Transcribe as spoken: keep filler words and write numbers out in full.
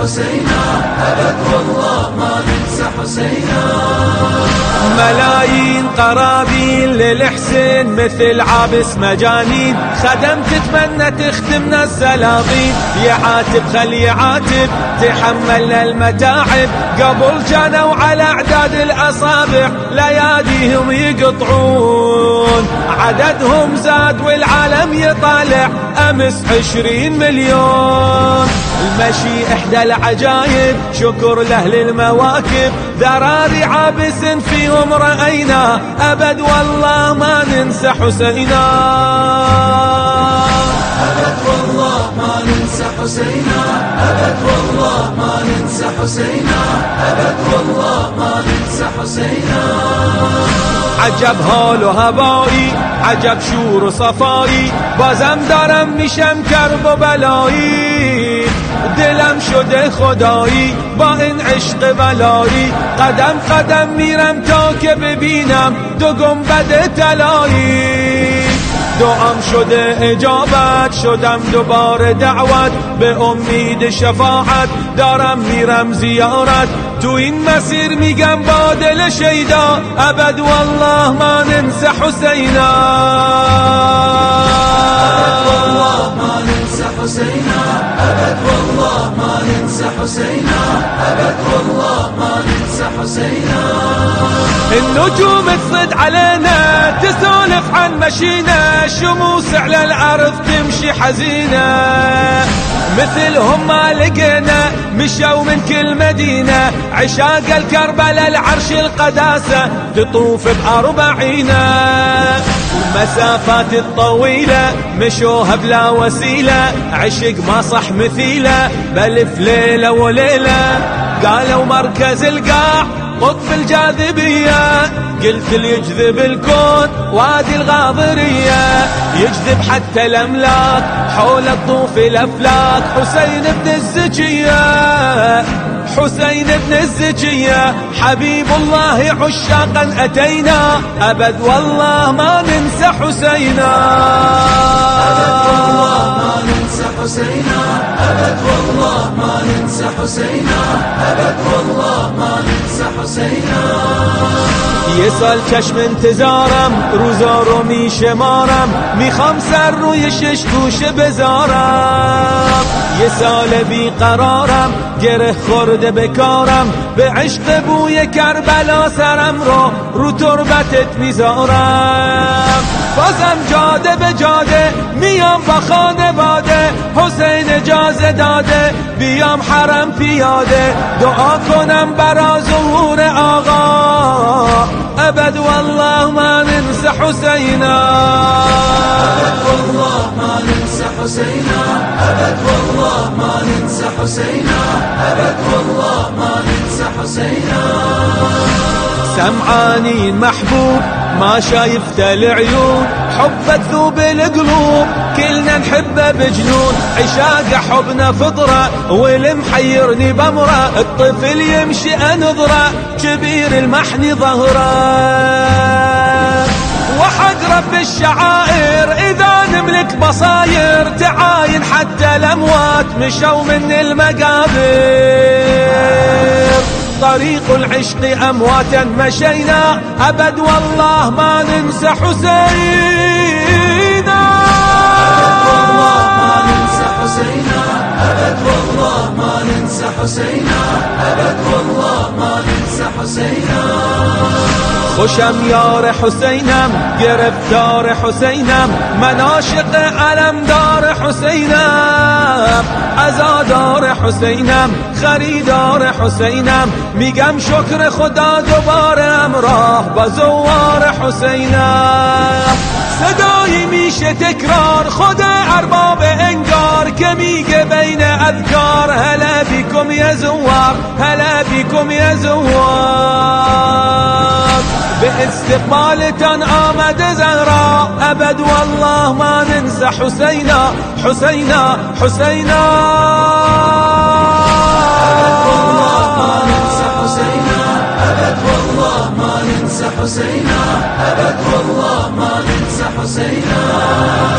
حسينا، أبد والله ما ننسى حسينا. ملايين قرابين للحسين مثل عابس مجانين، خدم تتمنى تختمنا السلاطين. يعاتب خل يعاتب تحملنا المتاعب، قبل كانوا على اعداد الاصابع لياديهم يقطعون. عددهم زاد والعالم يطالع امس عشرين مليون. المشي احدى العجايب شكر لاهل المواكب، ذراري عابس فيهم رأينا، أبد والله ما ننسى حسينا. أبد والله ما ننسى حسينا، أبد والله ما ننسى حسينا، أبد والله ما ننسى حسينا. عجب حال و هوایی، عجب شور و صفایی، بازم دارم میشم کرب و بلایی. دلم شده خدایی با این عشق بلایی، قدم قدم میرم تا که ببینم دو گنبد طلایی. دعام شده اجابت، شدم دوباره دعوت، به امید شفاعت دارم میرم زیارت. تو این مسیر میگم با دل شیدا، ابد والله ما ننسى حسینا. ابد والله ما ننسى حسينا، أبد والله ما ننسى حسينا، أبد والله ما ننسى حسينا. النجوم تصد علينا تسولف عن مشينا، شموس على الأرض تمشي حزينة. مثلهم ما لقينا مشوا من كل مدينة، عشاق الكربلاء العرش القداسة تطوف بأربعينا. المسافات الطويلة مشوها بلا وسيلة، عشق ما صح مثيلة بلف ليلة وليلة. قالوا مركز القاع قطب الجاذبية، قلت اللي يجذب الكون وادي الغاضرية، يجذب حتى الأملاك حول تطوف الأفلاك. حسين بن الزكية، حسين بن الزكية، حبيب الله عشاقا أتينا، أبد والله ما ننسى حسينا. أبد والله ما ننسى حسينا، أبد والله ما ننسى حسينا، أبد والله ما ننسى حسينا. یه سال چشم انتظارم روزا رو میشمارم، میخوام سر روی شش گوشه بذارم. یه سال بیقرارم گره خورده بکارم، به عشق بوی کربلا سرم رو رو تربتت میذارم. بازم جاده به جاده میام با خانواده، حسین اجازه داده بیام حرم پیاده، دعا کنم برا ظهور آقا، ابد والله ما ننسى حسينا. أبد والله ما ننسى حسينا، أبد والله ما ننسى حسينا، أبد والله ما ننسى حسينا. سمعاني محبوب ما شايفته العيون، حبه تذوب القلوب كلنا نحبه بجنون. عشاق حبنا فطرة والمحيرني بمرة، الطفل يمشي أنظرة كبير المحني ظهره. وحق رب الشعائر إذا نملك بصاير، تعاين حتى الأموات مشوا من المقابر. طريق العشق أمواتا مشينا، أبد والله ما ننسى حسينا. أبد والله ما ننسى حسينا، أبد والله ما ننسى حسينا، أبد والله ما ننسى حسينا. خوشم یار حسینم گرفتار حسینم، من عاشق علمدار حسینم، عزادار حسینم خریدار حسینم. میگم شکر خدا دوباره همراه با زوار حسینم. صدایی میشه تکرار خود ارباب انگار که میگه بین اذکار، هلا بیکم یا زوار، هلا بیکم یا زوار. به استقبالتان آمد زهرا، ابد والله ما ننسى حسينا، حسينا حسينا. ابد والله ما ننسى حسينا، ابد والله ما ننسى حسينا، ابد والله ما ننسى حسينا.